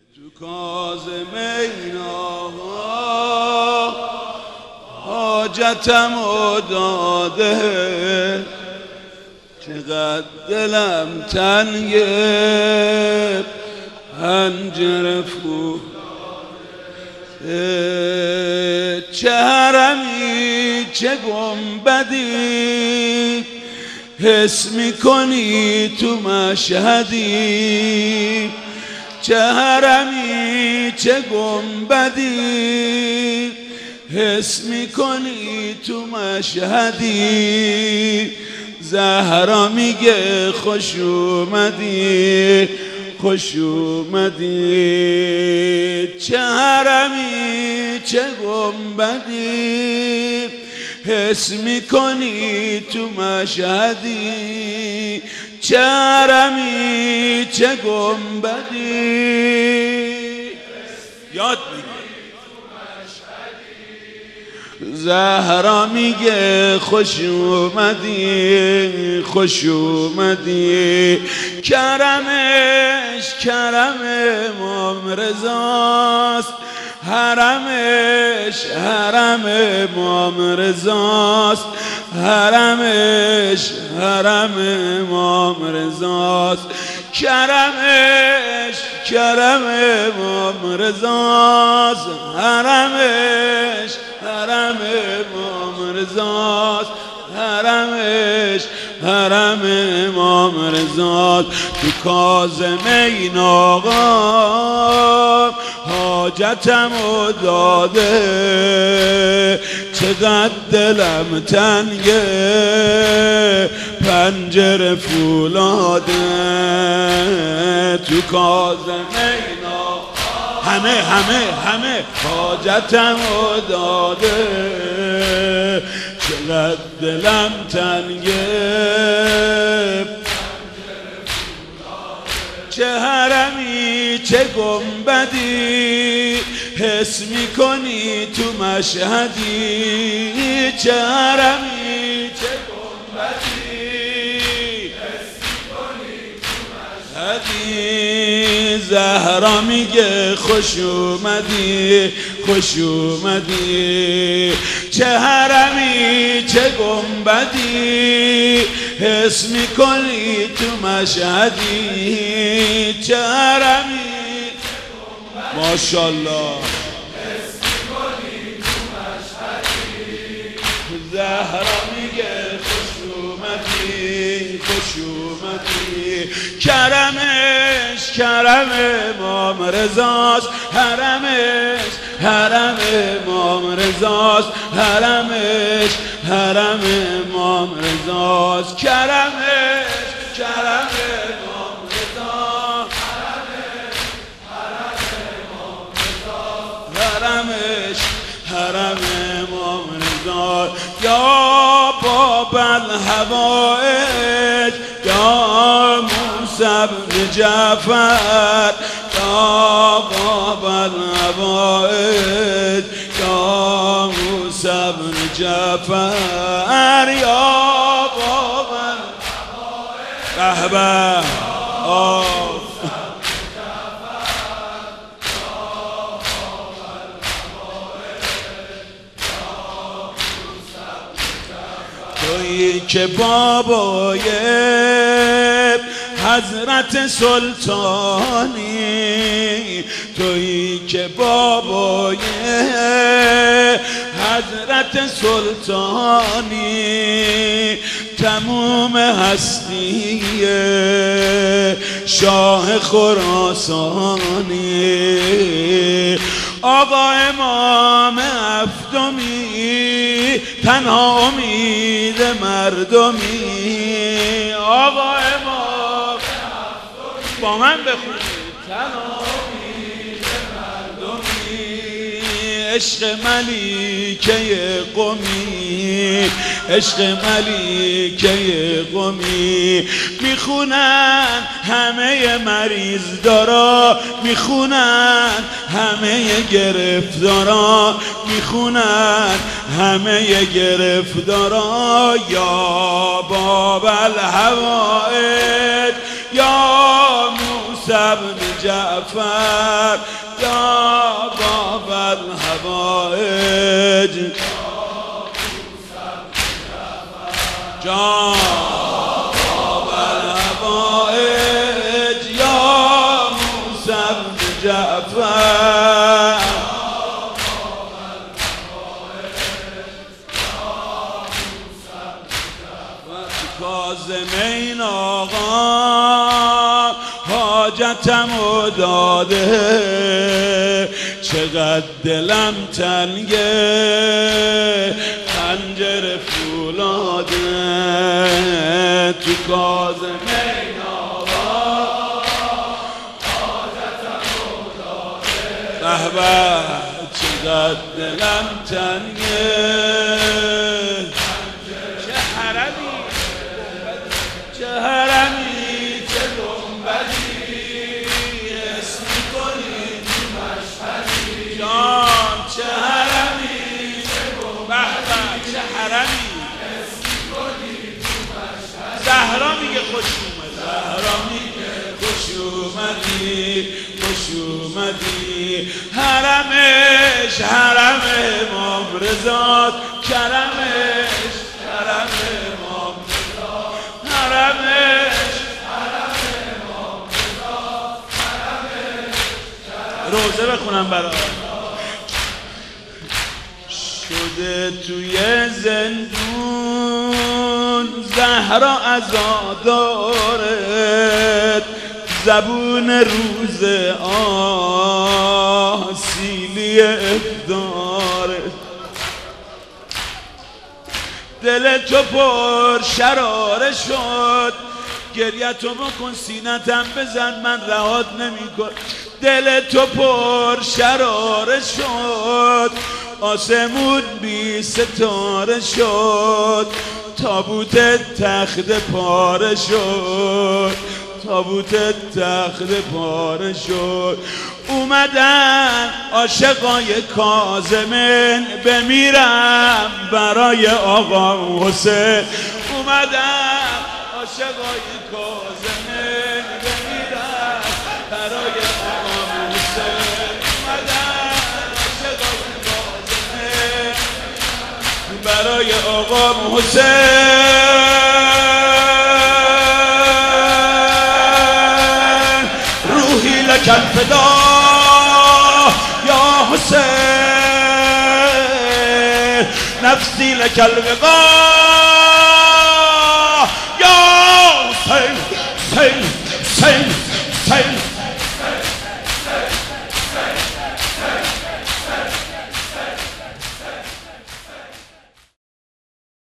تو کاظمین آقا حاجتمو داده، چقدر دلم تنگه پنجره چه حرمی چه گنبدی حس میکنی تو مشهدی، چه حرمی چه گنبدی حس میکنی تو مشهدی. زهرا میگه خوش اومدی خوش اومدی، چه حرمی چه گنبدی حس میکنی تو مشهدی، چه حرمی چه گنبدی یاد میگه. زهرا میگه خوش اومدی خوش اومدی، کرمش کرم امام رضاست، حرمش حرم امام رضاست، حرمش حرم امام رضاست، کرمش کرم امام رضاست، حرمش حرم امام رضاست، حرمش حرم امام رضاست. تو کاظمین آقا حاجتمو داده، چقدر دلم تنگه پنجره فولاده. تو کاظمین آقا همه حاجتمو داده، چقدر دلم تنگه چه حرمی چه گنبدی حس میکنی تو مشهدی، چه حرمی چه گنبدی حس میکنی تو مشهدی. زهرا میگه خوش اومدی خوش اومدی، چه حرمی چه گنبدی حس میکنی تو مشهدی، چه حرمی ماشاءالله حس میکنی تو مشهدی. زهرا میگه خوش اومدی خوش اومدی، کرمش کرم امام رضاست، حرمش حرم امام رضاست، حرمش حرم امام رضاست، کرمش کرم امام رضاست، حرمش حرم امام رضاست. یا باب الحوائج یا موسی بن جعفر، یا باب الحوائج یا موسی بن جعفر، یا باب الحوائج تویی که بابای حضرت سلطانی، تویی که بابای حضرت سلطانی، تموم هستی شاه خراسانی، آقا امام هفتمی تنها امید مردمی، آقا امام هفتمی با من بخونید تنها امید مردمی، عشق ملیکه قمی عشق ملیکه قمی. میخونن همه مریض دارا، میخونن همه گرفتارا، میخونن همه گرفتارا، یا باب الحوائج یا موسی موسى بن جعفر يا باب الحوائج جا باب الحوائج يا موسى بن جعفر کاظمین آقا حاجتمو داده چقدر دلم تنگه خنجر فولاده تو کاظمین آقا حاجتمو داده به چقدر دلم تنگه هرمی چه گنبدی حس می‌کنی تو مشهدی جان چه هرمی چه گنبدی چه هرمی حس می‌کنی تو مشهدی زهرا میگه خوش اومدی زهرا میگه خوش اومدی خوش اومدی حرمش حرم امام رضا کرمش کرم امام حرمش روزه بخونم برای شده توی زندون زهرا عزادارت زبون روز سیلی افطارت دل تو پر شراره شد گریه تو بکن سینتم بزن من رهات نمی‌کنم دل تو پر شراره شد آسمون بی ستاره شد تابوت تخت پاره شد تابوت تخت پاره شد اومدن عاشقای کاظمین بمیرم برای آقا حسین اومدن عاشقای کاظمین بمیرم برای آقا حسین اومدن عاشقای کاظمین برای آقا حسین روحی لکن فدا یا حسین نفسی لک الوقا